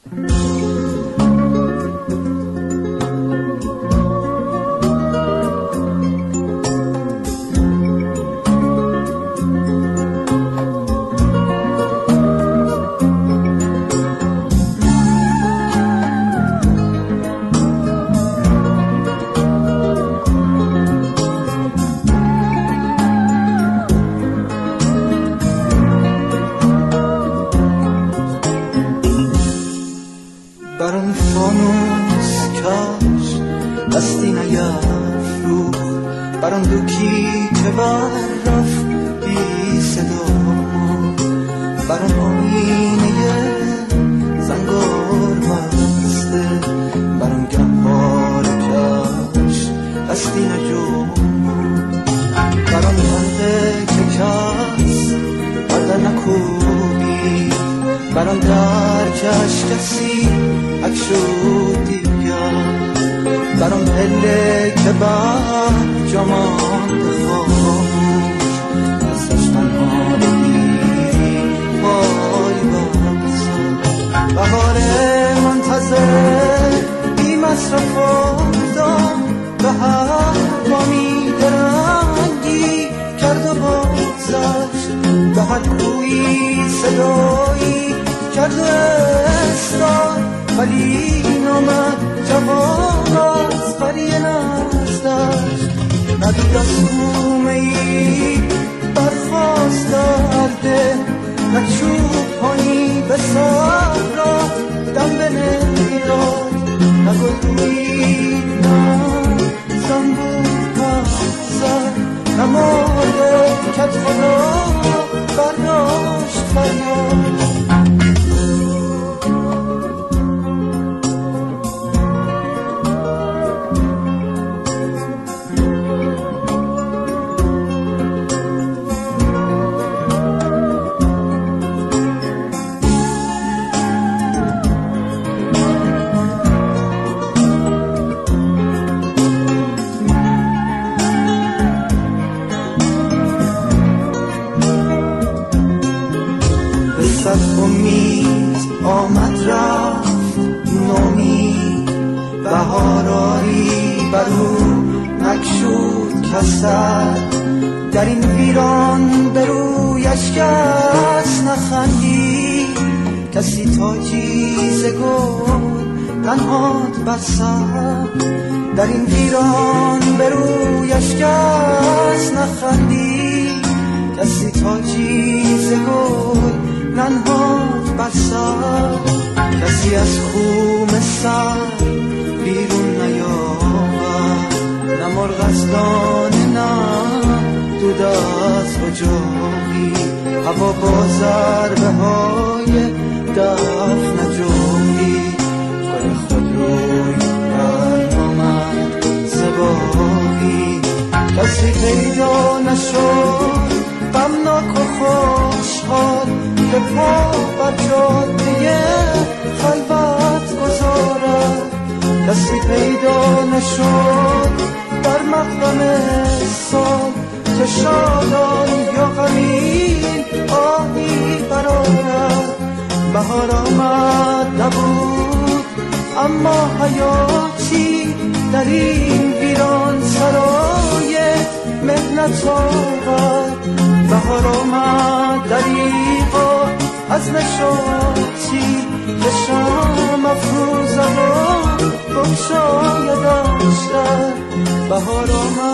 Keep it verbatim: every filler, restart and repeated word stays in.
برام فانوس کاش دستی نیفروخت، برام دوکی که بررفت بی صدا، برام آینه زنگار بسته، برام گهوار کاش دستی نجو، برام حلقه که کس بردر نکوبی، برام در کش کسی اکشو دیگر، برام پله که بر جامانده خاموش، دستش تنها بگیری وای بازم. بهار منتظر بی مصرف آدم به هر بامی درنگی کرد و بازش، به هر کوی صدایی کرد و استاد، ولی نامد جواب از قریه نزدش. ندید از کومه ای برخواست درده، نچوبانی به صحرا دم به نیراد، نگل روید نه زنبور پسر، نماده کت خدا برداشت فریاد. صد امید آمد رفت نومید، بهارایی برو نکشود کسر، در این ویران به رویش کس نخندید، کسی تاجیز گل ننهاد بر سر، در این ویران به رویش کس نخندید، کسی تاجیز گل ننهاد بر سر، کسی از خوم سر بیرون نیامد، نه مرغ از دانه نه دود از اجاقی، هوا با ضربه های دف نجومی، گل خود روی برآمد زبایی، کسی پیدا نشد غمناک و خوشحال که پا بر جاده خلوت گذارد، کسی پیدا نشد در مقدم سال که شادان یا غمین آهی برآرد. بهار آمد نبود اما حیاتی در این ویران سرای مهنت آورد، بهار آمد دریغا از نشاطی که شام افروزد و بگشاید اشتر، بهار آمد